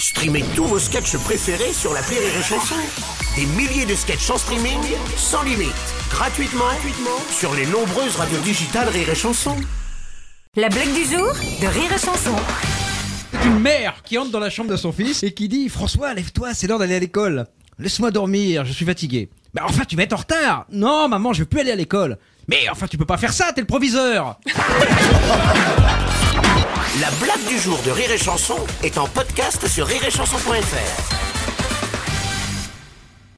Streamez tous vos sketchs préférés sur l'appli Rire et Chanson. Des milliers de sketchs en streaming, sans limite, gratuitement sur les nombreuses radios digitales Rire et Chanson. La blague du jour de Rire et Chanson. C'est une mère qui entre dans la chambre de son fils et qui dit « François, lève-toi, c'est l'heure d'aller à l'école. Laisse-moi dormir, je suis fatigué. »« Mais enfin, tu vas être en retard. »« Non, maman, je veux plus aller à l'école. »« Mais enfin, tu peux pas faire ça, t'es le proviseur. » La blague du jour de Rire et Chanson est en podcast sur rireetchanson.fr.